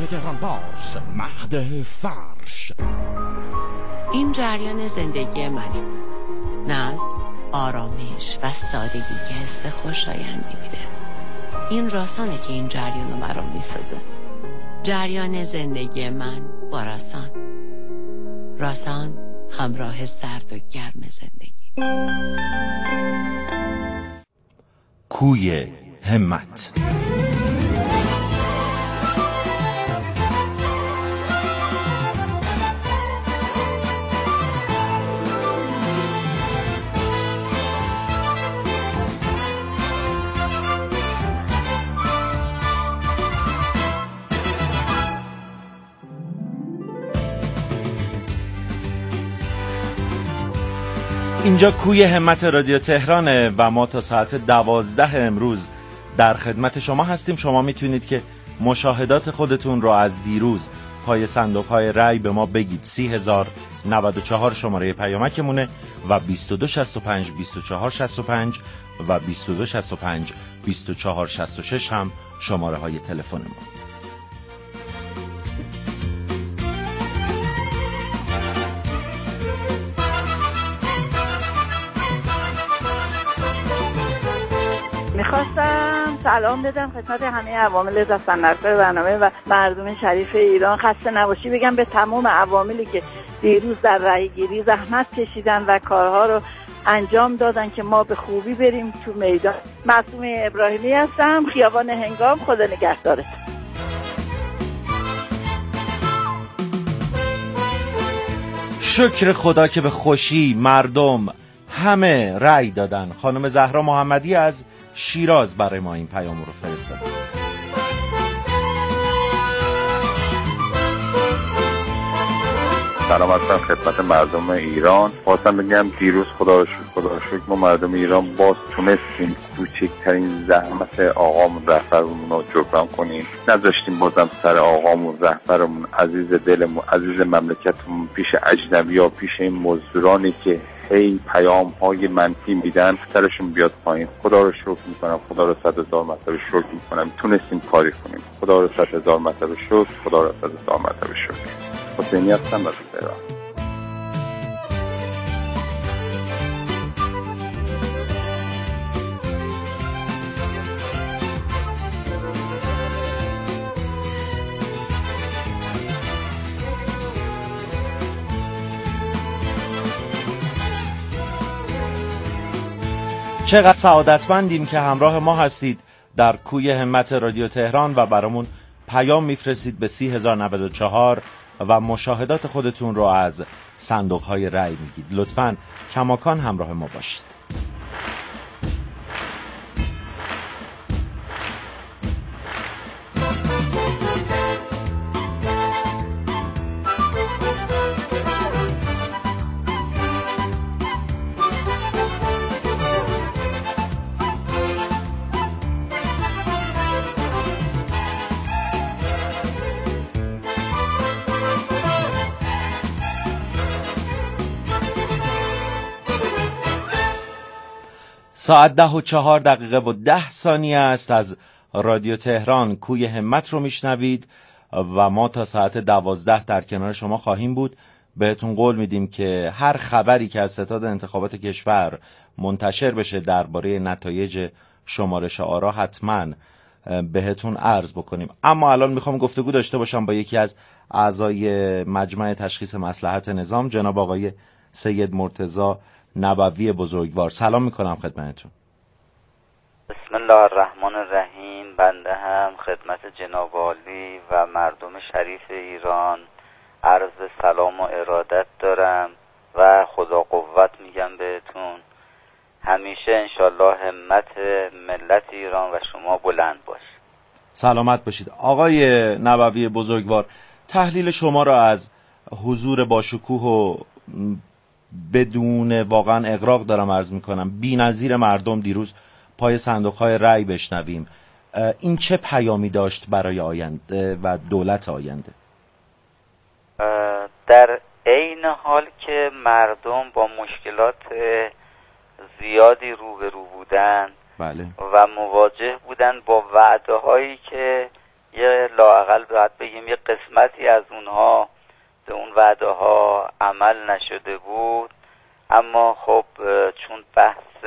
تهران باش، مهد فرش. این جریان زندگی منه. نظم، آرامش و سادگی که حس خوشایندی میده. این راسانه که این جریان رو مرام میسازه. جریان زندگی من با راسان. راسان، همراه سرد و گرم زندگی. کوی همت. اینجا کوی همت رادیو تهرانه و ما تا ساعت 12 امروز در خدمت شما هستیم. شما میتونید که مشاهدات خودتون رو از دیروز پای صندوق‌های رای به ما بگید. 30,094 شماره پیامکمونه و 2265 2465 و 2265 2466 هم شماره های تلفن ما. میخواستم سلام بدم خدمت همه عوامل دستاندرکار برنامه و مردم شریف ایران. خسته نباشی بگم به تمام عواملی که دیروز در رأی‌گیری زحمت کشیدن و کارها رو انجام دادن که ما به خوبی بریم تو میدان. معصومه ابراهیمی هستم، خیابان هنگام. خدا نگهدارت. شکر خدا که به خوشی مردم همه رأی دادن. خانم زهرا محمدی از شیراز برای ما این پیام رو فرستاد. سلام هستم خدمت مردم ایران. خواستم بگم دیروز خدا رو شکر ما مردم ایران باز تونستیم کوچکترین زحمت آقامون رهبرمون رو جبران کنیم. نذاشتیم بازم سر آقامون رهبرمون عزیز دلمون عزیز مملکتمون پیش اجنبی‌ها، پیش این مزدورانی که هی پیام های منفی میدن سرشون بیاد پایین. خدا رو شکر میکنم، خدا رو 100,000 مرتبه شکر میکنم تونستیم کاری کنیم. خدا رو 100,000 مرتبه شکر، خدا رو 100,000 مرتبه شکر. حسینی هستم از تهران. چقدر سعادتمندیم که همراه ما هستید در کوی همت رادیو تهران و برامون پیام میفرستید به 30,094 و مشاهدات خودتون رو از صندوق‌های رأی میگید. لطفاً کماکان همراه ما باشید. ساعت 10:04 و 10 ثانیه است از رادیو تهران. کوی همت رو میشنوید و ما تا ساعت 12 در کنار شما خواهیم بود. بهتون قول میدیم که هر خبری که از ستاد انتخابات کشور منتشر بشه درباره نتایج شمارش آرا حتما بهتون عرض بکنیم. اما الان میخوام گفتگو داشته باشم با یکی از اعضای مجمع تشخیص مصلحت نظام، جناب آقای سید مرتضی نبوی بزرگوار. سلام میکنم خدمتتون. بسم الله الرحمن الرحیم. بنده هم خدمت جناب عالی و مردم شریف ایران عرض سلام و ارادت دارم و خدا قوت میگم بهتون. همیشه انشالله همت ملت ایران و شما بلند باش. سلامت باشید. آقای نبوی بزرگوار، تحلیل شما را از حضور باشکوه و بدون واقعا اغراق دارم عرض میکنم بی‌نظیر مردم دیروز پای صندوق‌های رأی بشنویم. این چه پیامی داشت برای آینده و دولت آینده؟ در عین حال که مردم با مشکلات زیادی روبرو بودن بله. و مواجه بودن با وعده هایی که یه لااقل باید بگیم یه قسمتی از اونها به اون وعده ها عمل نشده بود. اما خب چون بحث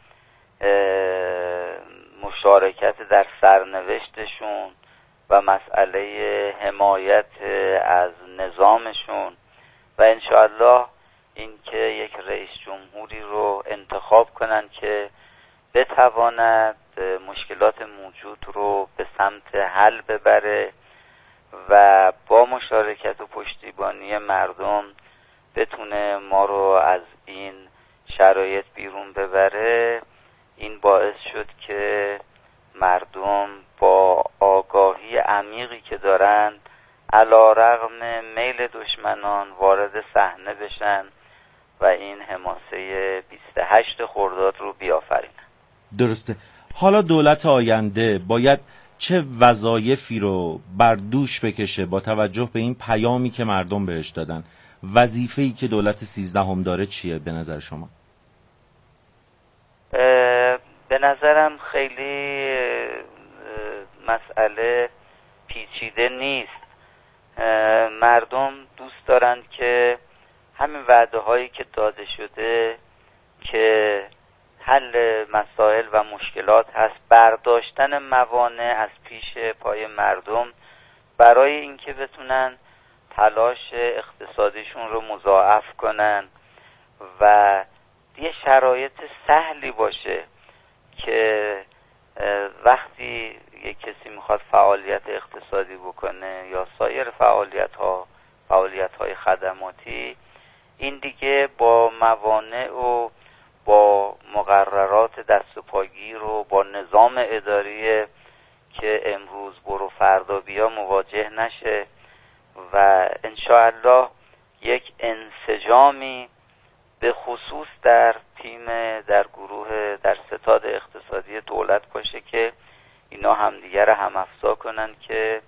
مشارکت در سرنوشتشون و مسئله حمایت از نظامشون و انشاءالله این که یک رئیس جمهوری رو انتخاب کنن که بتواند مشکلات موجود رو به سمت حل ببره و با مشارکت و پشتیبانی مردم بتونه ما رو از این شرایط بیرون ببره، این باعث شد که مردم با آگاهی عمیقی که دارن علیرغم میل دشمنان وارد صحنه بشن و این حماسه 28 خرداد رو بیافرینن. درسته. حالا دولت آینده باید چه وظایفی رو بر دوش بکشه با توجه به این پیامی که مردم بهش دادن؟ وظیفه‌ای که دولت 13 داره چیه به نظر شما؟ به نظرم خیلی مسئله پیچیده نیست. مردم دوست دارند که همین وعده هایی که داده شده که حل مسائل و مشکلات هست، برداشتن موانع از پیش پای مردم برای اینکه بتونن تلاش اقتصادیشون رو مضاعف کنن و یه شرایط سهلی باشه که وقتی یک کسی میخواد فعالیت اقتصادی بکنه یا سایر فعالیت‌های خدماتی، این دیگه با موانع و با مقررات دست و پاگیر و با نظام اداری که امروز برو فردا بیا مواجه نشه و انشاءالله یک انسجامی به خصوص در تیم، در گروه، در ستاد اقتصادی دولت باشه که اینا همدیگر رو هم افزا کنن که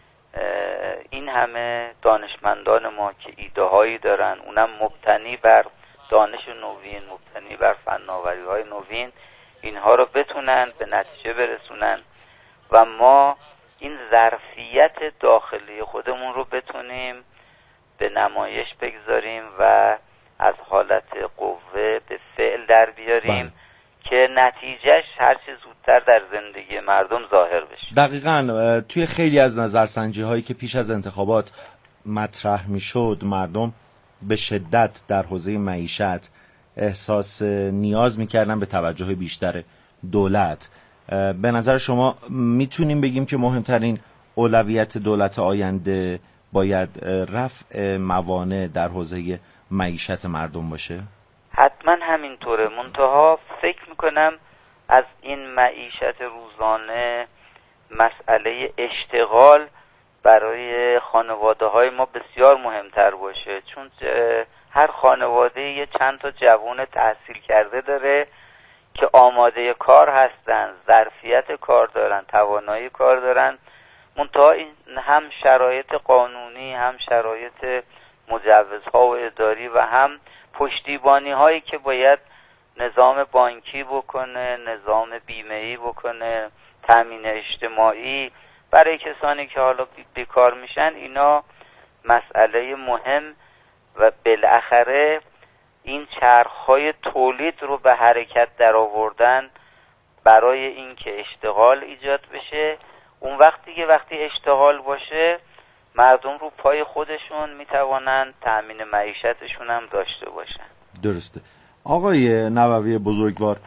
این همه دانشمندان ما که ایده هایی دارن، اونم مبتنی بر دانش نوین، مبتنی بر فناوری های نوین، اینها رو بتونن به نتیجه برسونن و ما این ظرفیت داخلی خودمون رو بتونیم به نمایش بگذاریم و از حالت قوه به فعل در بیاریم که نتیجهش هرچی زودتر در زندگی مردم ظاهر بشه. دقیقاً توی خیلی از نظرسنجی هایی که پیش از انتخابات مطرح می شد، مردم به شدت در حوزه معیشت احساس نیاز می کردن به توجه بیشتر دولت. به نظر شما میتونیم بگیم که مهمترین اولویت دولت آینده باید رفع موانع در حوزه معیشت مردم باشه؟ حتما همینطوره. منتها فکر میکنم از این معیشت روزانه مسئله اشتغال برای خانواده های ما بسیار مهمتر باشه، چون هر خانواده یه چند تا جوان تحصیل کرده داره که آماده کار هستن، ظرفیت کار دارن، توانایی کار دارن، منتها این هم شرایط قانونی، هم شرایط مجوزها و اداری و هم پشتیبانی هایی که باید نظام بانکی بکنه، نظام بیمه‌ای بکنه، تامین اجتماعی برای کسانی که حالا بیکار میشن، اینا مسئله مهم و بالاخره این چرخهای تولید رو به حرکت در آوردن برای اینکه اشتغال ایجاد بشه. اون وقتی اشتغال باشه مردم رو پای خودشون میتوانن تأمین معیشتشون هم داشته باشن. درسته. آقای نووی بزرگوار،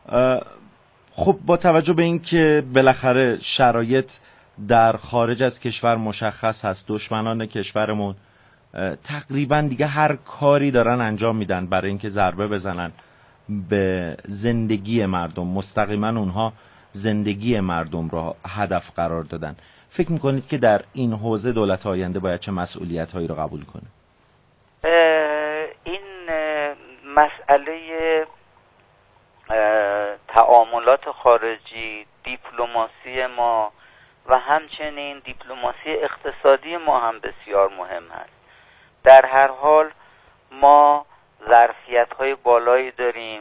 خب با توجه به این که بالاخره شرایط در خارج از کشور مشخص هست، دشمنان کشورمون تقریبا دیگه هر کاری دارن انجام میدن برای اینکه ضربه بزنن به زندگی مردم، مستقیما اونها زندگی مردم را هدف قرار دادن. فکر میکنید که در این حوزه دولت آینده باید چه مسئولیت هایی رو قبول کنه؟ این مسئله تعاملات خارجی، دیپلماسی ما و همچنین دیپلماسی اقتصادی ما هم بسیار مهم هست. در هر حال ما ظرفیت‌های بالایی داریم،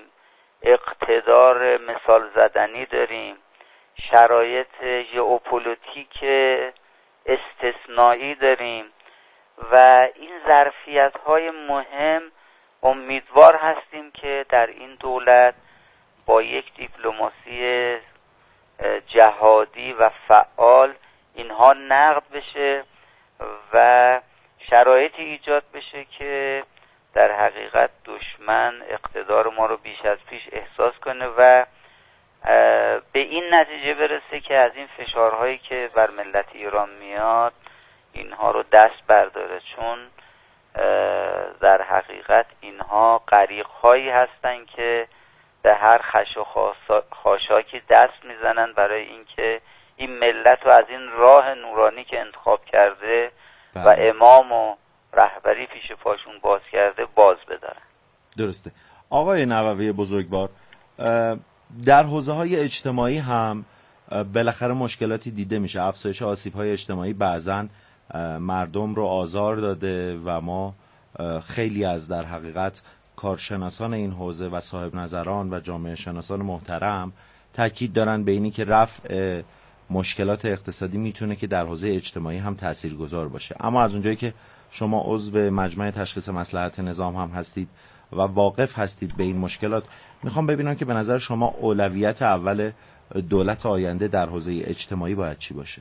اقتدار مثال زدنی داریم، شرایط ژئوپلیتیک استثنایی داریم و این ظرفیت‌های مهم امیدوار هستیم که در این دولت با یک دیپلماسی جهادی و فعال اینها نقد بشه و شرایطی ایجاد بشه که در حقیقت دشمن اقتدار ما رو بیش از پیش احساس کنه و به این نتیجه برسه که از این فشارهایی که بر ملت ایران میاد اینها رو دست برداره، چون در حقیقت اینها غریق‌هایی هستن که به هر خش و خاشاکی دست میزنن برای اینکه این ملت رو از این راه نورانی که انتخاب کرده و امام و رهبری پیش پاشون باز کرده باز بدارن. درسته. آقای نووی بزرگوار، در حوزه‌های اجتماعی هم بالاخره مشکلاتی دیده میشه. افزایش آسیب‌های اجتماعی بعضن مردم رو آزار داده و ما خیلی از در حقیقت کارشناسان این حوزه و صاحب نظران و جامعه شناسان محترم تاکید دارن به اینی که رفع مشکلات اقتصادی میتونه که در حوزه اجتماعی هم تاثیرگذار باشه. اما از اونجایی که شما عضو مجمع تشخیص مصلحت نظام هم هستید و واقف هستید به این مشکلات، میخوام ببینم که به نظر شما اولویت اول دولت آینده در حوزه اجتماعی باید چی باشه؟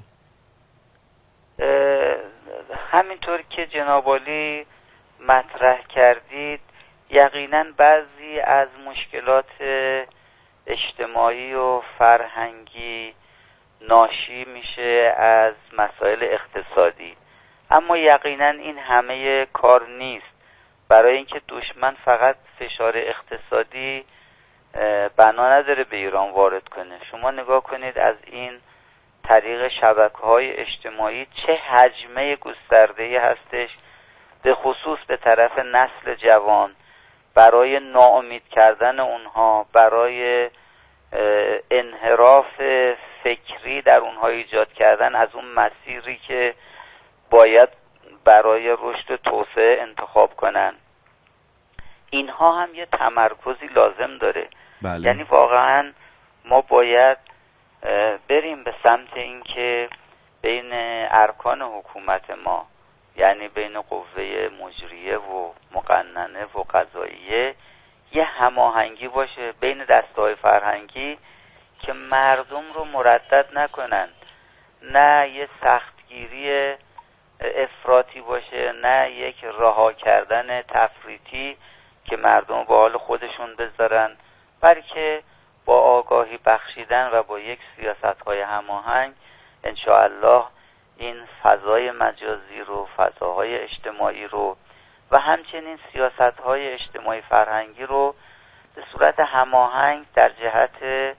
همینطور که جناب عالی مطرح کردید، یقینا بعضی از مشکلات اجتماعی و فرهنگی ناشی میشه از مسائل اقتصادی، اما یقینا این همه کار نیست. برای اینکه دشمن فقط فشار اقتصادی بنا نداره به ایران وارد کنه. شما نگاه کنید از این طریق شبکه‌های اجتماعی چه حجمه گسترده‌ای هستش، به خصوص به طرف نسل جوان، برای ناامید کردن اونها، برای انحراف فکری در اونها ایجاد کردن از اون مسیری که باید برای رشد و توسعه انتخاب کنن. اینها هم یه تمرکزی لازم داره. بله. یعنی واقعا ما باید بریم به سمت این که بین ارکان حکومت ما، یعنی بین قوه مجریه و مقننه و قضاییه، یه هماهنگی باشه بین دسته‌های فرهنگی که مردم رو مردد نکنن، نه یه سختگیری افراطی باشه، نه یک رها کردن تفریطی که مردم با حال خودشون بذارن، بلکه با آگاهی بخشیدن و با یک سیاست‌های هماهنگ انشاءالله این فضای مجازی رو، فضاهای اجتماعی رو و همچنین سیاست‌های اجتماعی فرهنگی رو به صورت هماهنگ در جهت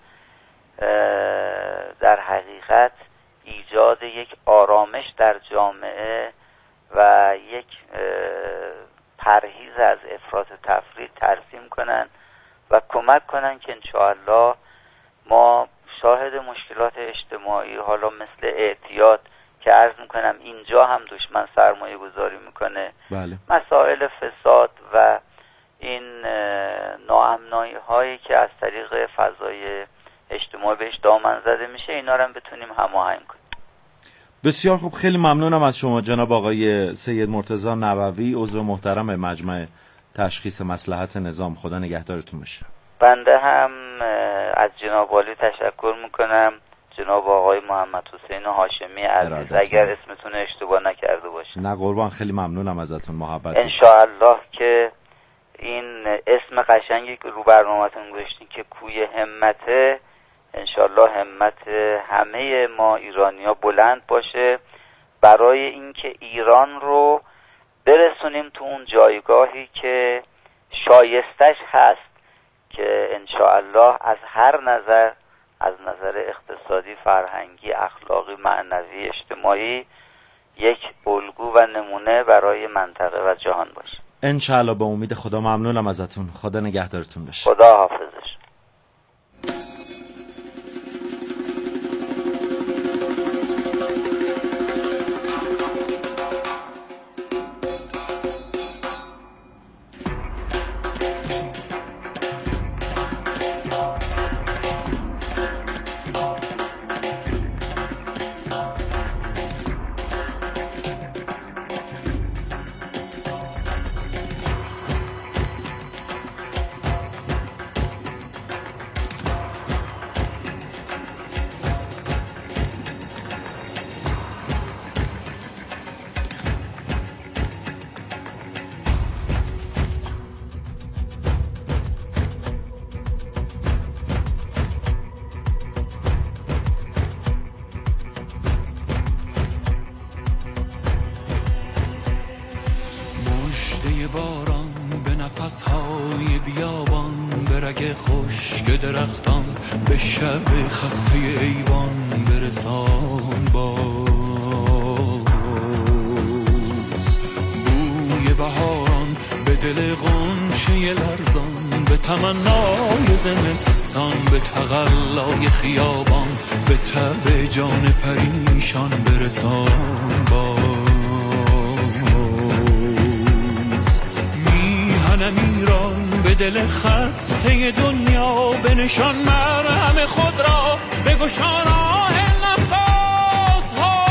در حقیقت ایجاد یک آرامش در جامعه و یک پرهیز از افراط و تفریط ترسیم کنن و کمک کنن که انشاءالله ما شاهد مشکلات اجتماعی، حالا مثل اعتیاد که عرض میکنم اینجا هم دشمن سرمایه گذاری میکنه، بله. مسائل فساد و این ناامنایی هایی که از طریق فضای اجتماعی بهش دامن زده میشه، اینا رو هم بتونیم هماهنگ کنیم. بسیار خوب، خیلی ممنونم از شما جناب آقای سید مرتضی نووی، عضو محترم مجمع تشخیص مصلحت نظام. خدا نگهدارتون باشه. بنده هم از جناب عالی تشکر میکنم، جناب آقای محمد حسین هاشمی عزیز، اگر اسمتون اشتباه نکرده باشم. نه قربان، خیلی ممنونم ازتون، محبت. انشاءالله که این اسم قشنگی که رو برنامه‌تون گذاشتین که کوی همته، انشاءالله همت همه ما ایرانی‌ها بلند باشه برای اینکه ایران رو برسونیم تو اون جایگاهی که شایستش هست، که انشاءالله از هر نظر، از نظر اقتصادی، فرهنگی، اخلاقی، معنوی، اجتماعی، یک الگو و نمونه برای منطقه و جهان باشه. انشاءالله، به امید خدا. ممنونم ازتون. خدا نگهدارتون باشه. خدا حافظش. مژده باران به نفسهای بیابان، به رگ خشک درختان، به شب خسته ایوان برسان باز. بوی بهاران به دل غنچه لرزان، به تمنای زمستان، به تقلای خیابان، به تب جان پریشان برسان باز. میهنم ایران به دل خسته دنیا، به نشان مرهم خود را بگشا راه نفس ها.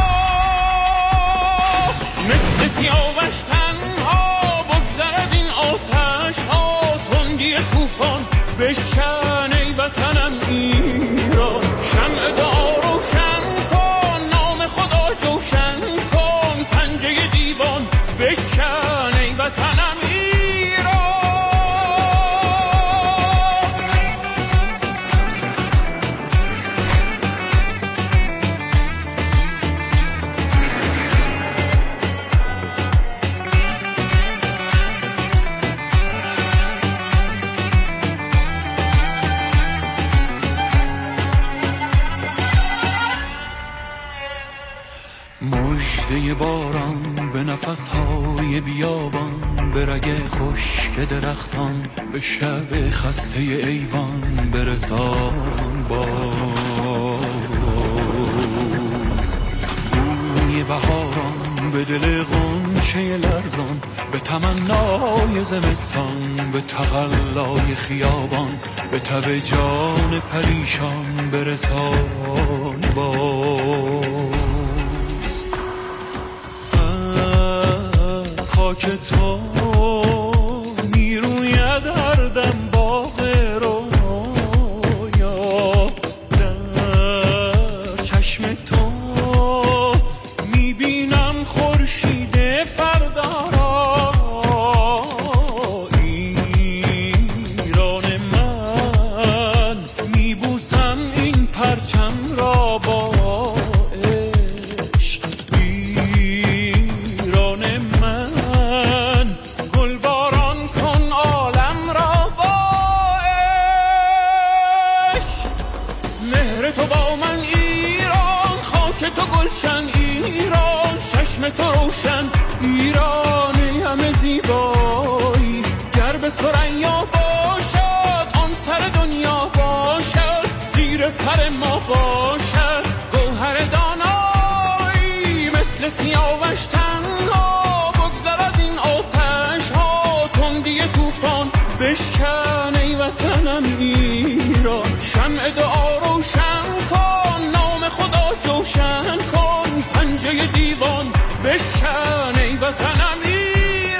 مثل سیاوش تنها بگذر از این آتش ها، تندی طوفان بشکن ای وطنم ایران. شمع دعا روشن کن، نام خدا جوشن کن، پنجه دیوان بشکن ای وطنم ایران. مژده باران به نفسهای بیابان، به رگ خشک درختان، به شب خسته ایوان برسان باز. بوی بهاران به دل غنچه لرزان، به تمنای زمستان، به تقلای خیابان، به تب جان پریشان برسان باز. خاک تو میروید هر دم باغ رویا، در چشم تو میبینم خورشید فردا را. ایران من میبوسم این پرچم را با عشق. ایران من تو گلشن ایران، چشم تو روشن ایرانی همه زیبایی. گر به ثریا باشد آن سر دنیا باشد، زیر پر ما باشد گوهر دانایی. مثل سیاوش تنها بگذر از این آتش ها، تندی طوفان بشکن ای وطنم ایران. شمع دعا روشن کن، نام خدا جوشن کن، پنجه دیوان بشکن ای وطنم ایران.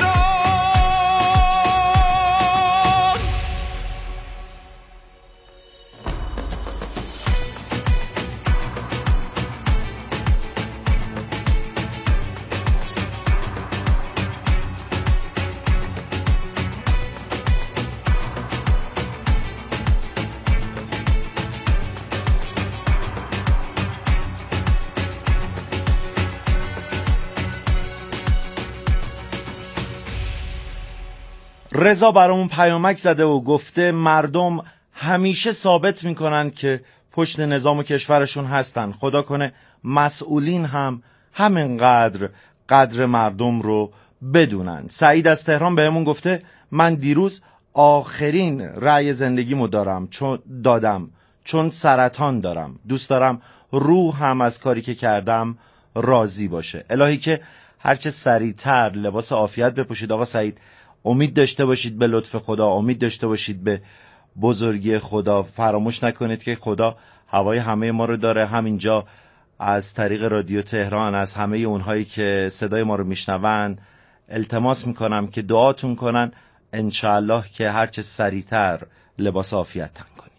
رضا برامون پیامک زده و گفته مردم همیشه ثابت میکنن که پشت نظام کشورشون هستن، خدا کنه مسئولین هم همینقدر قدر مردم رو بدونن. سعید از تهران بهمون گفته من دیروز آخرین رأی زندگیمو دادم چون سرطان دارم، دوست دارم روحم از کاری که کردم راضی باشه. الهی که هرچه سریعتر لباس عافیت بپوشید. آقا سعید امید داشته باشید به لطف خدا، امید داشته باشید به بزرگی خدا. فراموش نکنید که خدا هوای همه ما رو داره. همینجا از طریق رادیو تهران از همه اونهایی که صدای ما رو میشنون التماس میکنم که دعاتون کنن انشاءالله که هرچه سریعتر لباس عافیت تن کنید.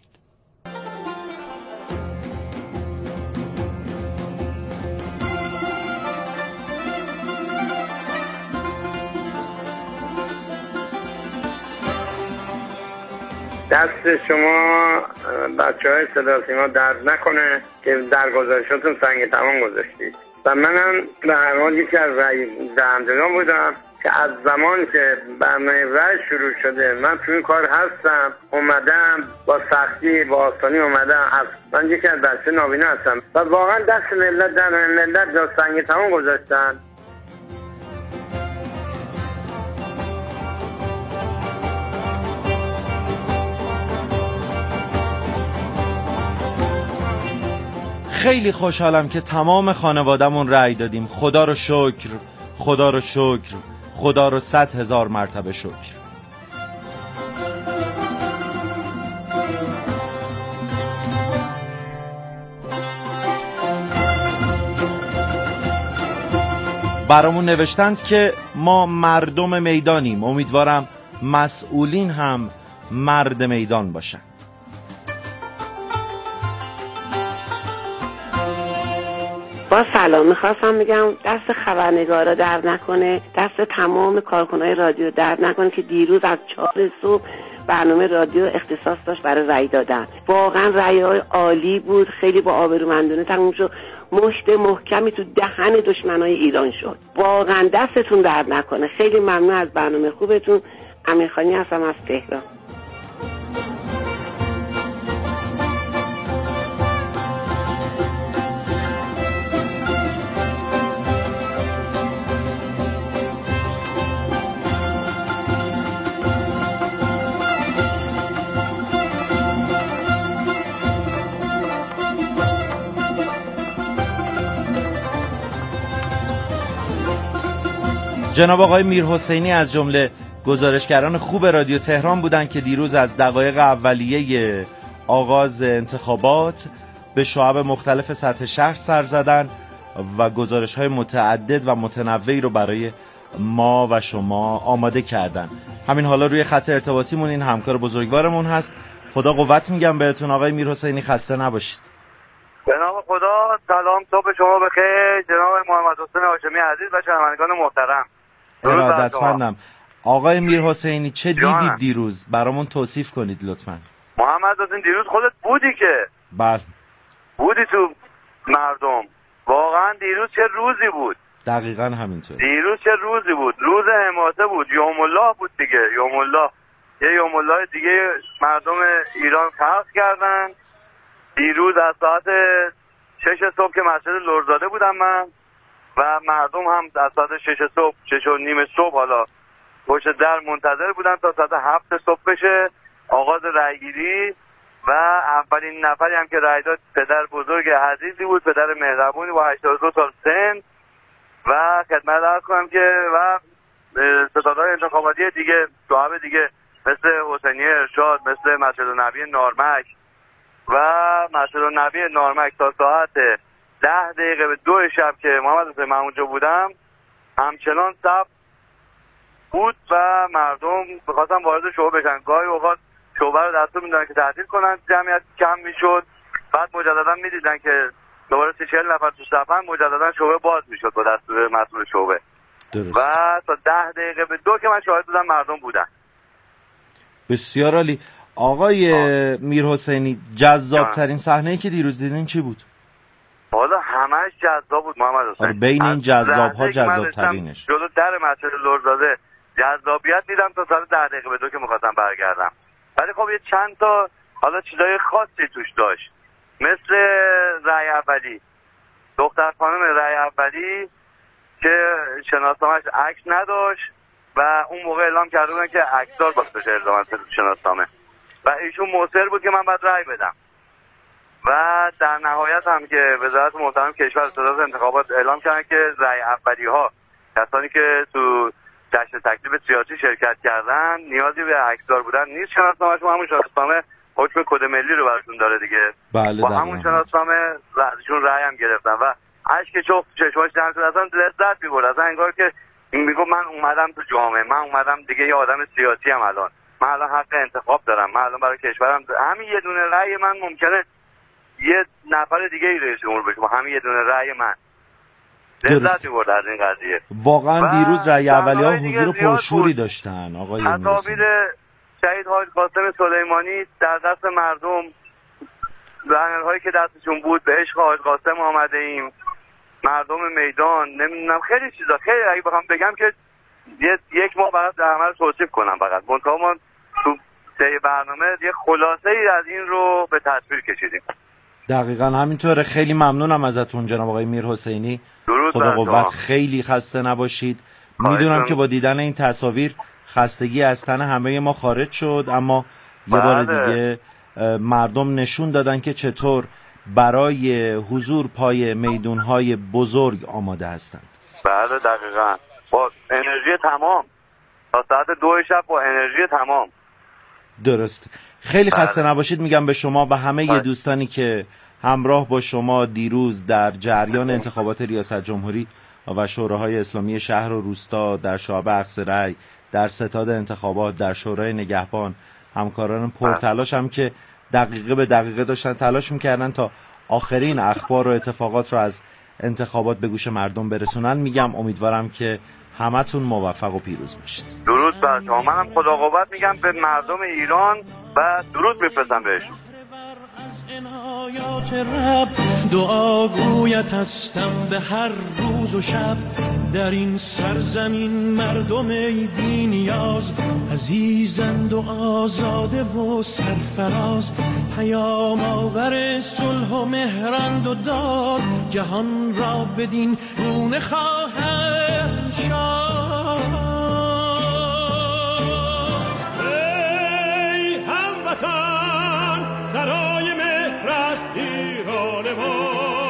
دست شما بچه‌های صدا سیما درد نکنه که در گزارشاتون سنگ تمام گذاشتید و منم به هر حال یکی از رأی دهندگان بودم که از زمان که برنامه رای شروع شده من تو این کار هستم، اومدم با سختی با آسانی اومدم. من یکی از دسته نابینا هستم و واقعا دست ملت در ملت جا سنگ تمام گذاشتن. خیلی خوشحالم که تمام خانوادمون رأی دادیم. خدا رو شکر، خدا رو شکر، خدا رو 100,000 مرتبه شکر. برامون نوشتند که ما مردم میدانیم. امیدوارم مسئولین هم مرد میدان باشن. با سلام میخواستم بگم دست خبرنگارا درد نکنه، دست تمام کارکنای رادیو درد نکنه که دیروز از 4 صبح برنامه رادیو اختصاص داشت برای رأی دادن. واقعا رأی‌های عالی بود، خیلی با آبرومندانه تموم شد، مشت محکمی تو دهن دشمنای ایران شد. واقعا دستتون درد نکنه. خیلی ممنون از برنامه خوبتون. امیرخانی هستم از تهران. جناب آقای میرحسینی از جمله گزارشگران خوب رادیو تهران بودند که دیروز از دقایق اولیه آغاز انتخابات به شعب مختلف سطح شهر سر زدن و گزارش‌های متعدد و متنوعی رو برای ما و شما آماده کردن. همین حالا روی خط ارتباطیمون این همکار بزرگوارمون هست. خدا قوت میگم بهتون آقای میرحسینی، خسته نباشید. به نام خدا. سلام، صبح شما بخیر جناب محمد حسین هاشمی عزیز و شنوندگان محترم. ارادتمندم. آقای میرحسینی چه دیدید دیروز؟ برامون توصیف کنید لطفاً. محمد حسین دیروز خودت بودی که؟ بله. بودی تو مردم. واقعا دیروز چه روزی بود. دقیقاً همینطور. دیروز چه روزی بود. روز حماسه بود. یوم الله بود دیگه. یوم الله. یه یوم الله دیگه مردم ایران خلق کردن. دیروز از ساعت 6 صبح که مسجد لرزاده بودم من و مردم هم از ساعت 6 صبح 6 و نیم صبح حالا پشت در منتظر بودن تا ساعت 7 صبح بشه آغاز رأیگیری و اولین نفری هم که رأی داد پدر بزرگ عزیزی بود، پدر مهربونی با 82 سال سن و خدمت عرض کنم که و ستادهای انتخاباتی دیگه صاحب دیگه مثل حسینی ارشاد، مثل مسجد نبی نارمک و مسجد نبی نارمک تا ساعت 10 دقیقه به 2 شب که محمد حسین من اونجا بودم همچنان صف بود و مردم بخواستن وارد شعبه بشن. گاهی اوقات شعبه رو دستور میدادن که تعطیل کنن، جمعیت کم میشد، بعد مجددا میدیدن که دوباره 30-40 نفر تو صفن، مجددا شعبه باز میشد با دستور مسئول شعبه. درست. و تا 10 دقیقه به 2 که من شاهد بودم مردم بودن. بسیار عالی. آقای میرحسینی جذاب ترین صحنه‌ای که دیروز دیدین چی بود؟ حالا همش جذاب بود محمد حسین. بین این جذاب‌ها جذاب ترینش جلو در مسجد لرزاده جذابیت دیدم تا ساعت 10 دقیقه به 2 که می‌خواستم برگردم. ولی خب یه چند تا حالا چیزای خاصی توش داشت، مثل رأی اولی، دختر خانم رأی اولی که شناسنامه‌اش عکس نداشت و اون موقع اعلام کرده بودن که عکسدار باید بشه الزاماً شناسنامه و ایشون مصر بود که من باید رأی بدم و در نهایت هم که وزارت محترم کشور صدارت انتخابات اعلام کردن که رأی اولی ها کسانی که تو جشن تکلیف سیاسی شرکت کردن نیازی به عکسدار بودن نیست، شناسنامه‌شون همون شناسنامه حکم کد ملی رو براشون داره دیگه. بله با همون شناسنامه ازشون رأی هم گرفتن و اشک چشماش جمع شد، اصلا لذت می‌برد، اصلا انگار که این میگه من اومدم تو جامعه، من اومدم دیگه یه آدم سیاسی ام، الان من الان حق انتخاب دارم، من الان برای کشورم همین یه دونه رأی من ممکنه یه نفر دیگه ای رئیس جمهور بشه با همین یه دونه رأی من. لذت می‌برد از این قضیه. واقعا دیروز رأی اولی‌ها حضور پرشوری داشتن. آقای تصاویر شهید حاج قاسم سلیمانی در دست مردم، بنرهایی که دستشون بود به عشق حاج قاسم آمده ایم، مردم میدان، نمیدونم خیلی چیزا، خیلی اگه بخوام بگم که یک ماه فقط در عمل توصیف کنم. فقط منتها ما تو طی برنامه یه خلاصه ای از این رو به تصویر کشیدیم. دقیقاً همینطوره. خیلی ممنونم ازتون جناب آقای میرحسینی. خدا قوت، خیلی خسته نباشید. میدونم که با دیدن این تصاویر خستگی از تن همه ما خارج شد، اما یه بار دیگه مردم نشون دادن که چطور برای حضور پای میدونهای بزرگ آماده هستند. بله دقیقاً، با انرژی تمام تا ساعت 2 شب با انرژی تمام. درست. خیلی خسته نباشید میگم به شما و همه دوستانی که همراه با شما دیروز در جریان انتخابات ریاست جمهوری و شوراهای اسلامی شهر و روستا، در شعب اخذ رأی، در ستاد انتخابات، در شورای نگهبان، همکاران پرتلاش هم که دقیقه به دقیقه داشتن تلاش میکردن تا آخرین اخبار و اتفاقات رو از انتخابات به گوش مردم برسونن. میگم امیدوارم که همتون موفق و پیروز باشید. درود بر شما. منم خدا قوت میگم به مردم ایران و درود میفرستم بهشون. عنایات رب دعا گویت هستم به هر روز و شب، در این سرزمین مردم بی نیاز عزیزند و آزاده و سرفراز، پیام آور صلح و مهرند و داد، جهان را بدین گونه خواهند شاد. ای هموطن سرای مهر است ایران ما،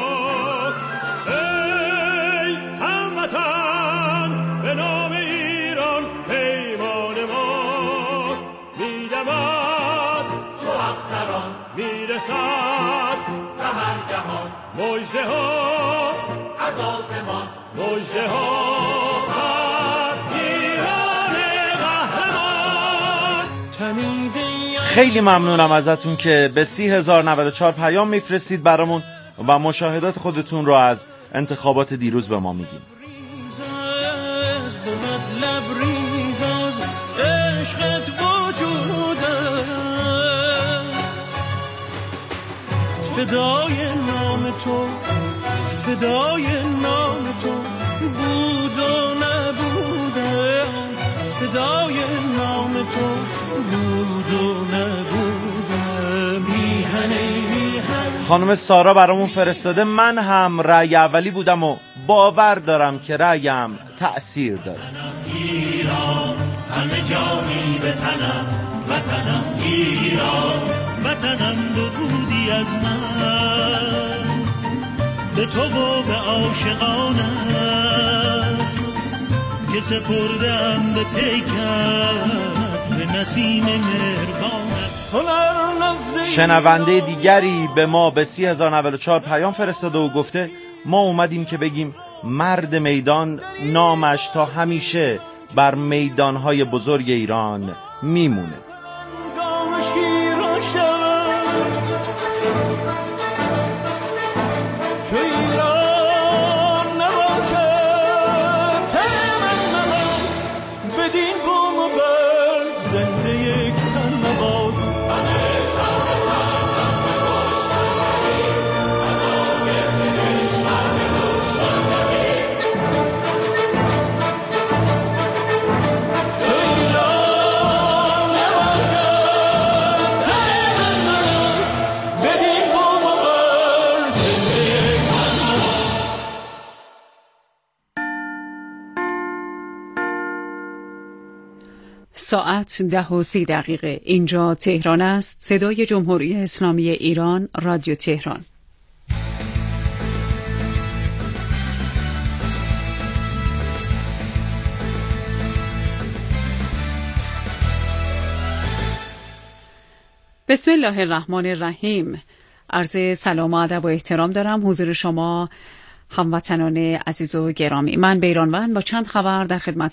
ای هموطن به نام ایران پیمان ما، میدمد چو اختران میرسد سحرگهان، مژده ها از آسمان، مژده ها بر ایران قهرمان تنیده. خیلی ممنونم ازتون که به 30,094 پیام میفرستید برامون و مشاهدات خودتون رو از انتخابات دیروز به ما میگین. فدای نام تو، فدای نام تو بود و نبوده، فدای نام تو بود و نبوده. میهن خانم سارا برامون فرستاده من هم رأی اولی بودم و باور دارم که رأیم تأثیر داره. ایران همه جانی به تنم، وطنم ایران، وطنم بودی از من، به تو و به عاشقانم که سپردم به پیکت، به نسیم مهربانت. شنونده دیگری به ما به 30,094 پیام فرستاده و گفته ما اومدیم که بگیم مرد میدان نامش تا همیشه بر میدانهای بزرگ ایران میمونه. ساعت 10:30 اینجا تهران است. صدای جمهوری اسلامی ایران، رادیو تهران. بسم الله الرحمن الرحیم. عرض سلام و ادب و احترام دارم حضور شما هموطنان عزیز و گرامی. من بیرانوند با چند خبر در خدمت